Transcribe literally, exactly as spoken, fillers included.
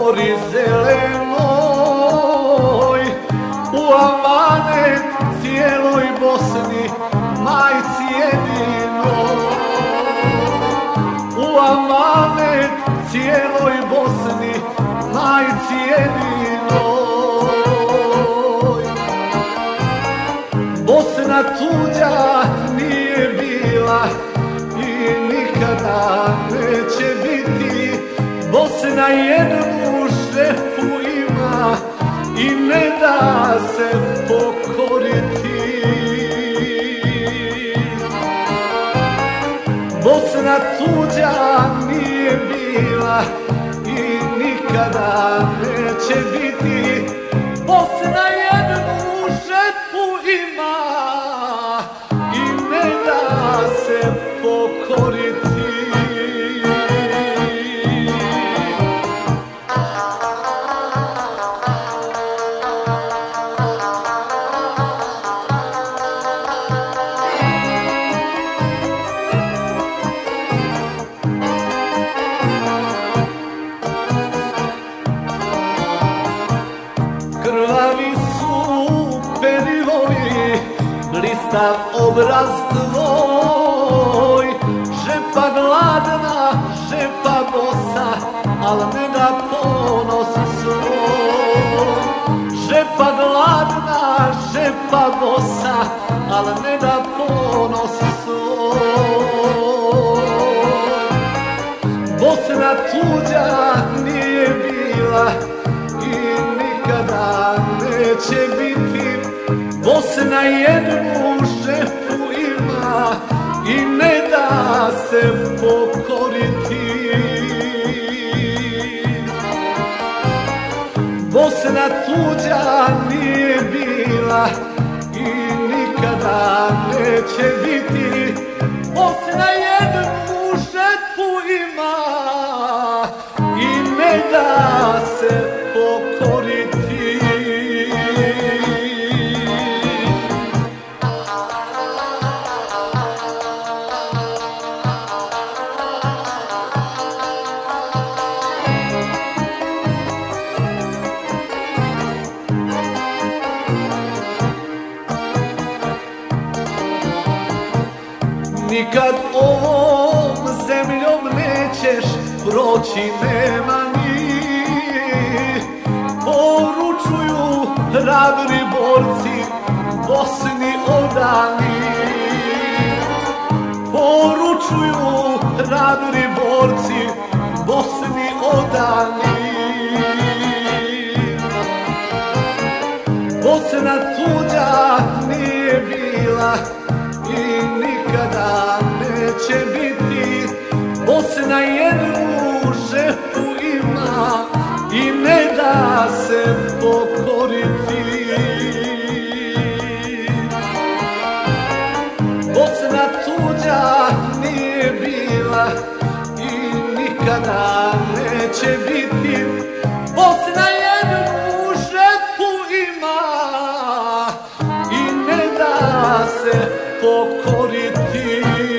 gori zelenoj, u amanet cijeloj Bosni, majci jedinoj. U amanet cijeloj Bosni, majci jedinoj. Bosna tuđa nije bila i nikada neće biti. Bosna jednu šefu ima i ne da se pokoriti. Bosna tuđa nije bila i nikada neće biti. Bosna jednu šefu ima i ne da se pokoriti. Krvavi su perivoji, blistav obraz tvoj. Žepa gladna, žepa bosa, al ne da ponos svoj. Žepa gladna, žepa bosa, al ne da ponos svoj. Bosna tuđa nije bila i nikada neće biti. Bosna jednu žepu ima i ne da se pokoriti. Bosna tuđa nije bila i nikada neće biti. Bosna jednu žepu ima i ne da se pokoriti. Nikad ovom zemljom nećeš proći, nema ni. Poručuju hrabri borci Bosni odani. Poručuju hrabri borci Bosni odani. Bosna tuđa nije bila i nikada neće biti. Bosna jednu žepu ima i ne da se pokoriti. Bosna tuđa nije bila i nikada neće biti. Bosna jednu žepu ima i ne da se pokoriti.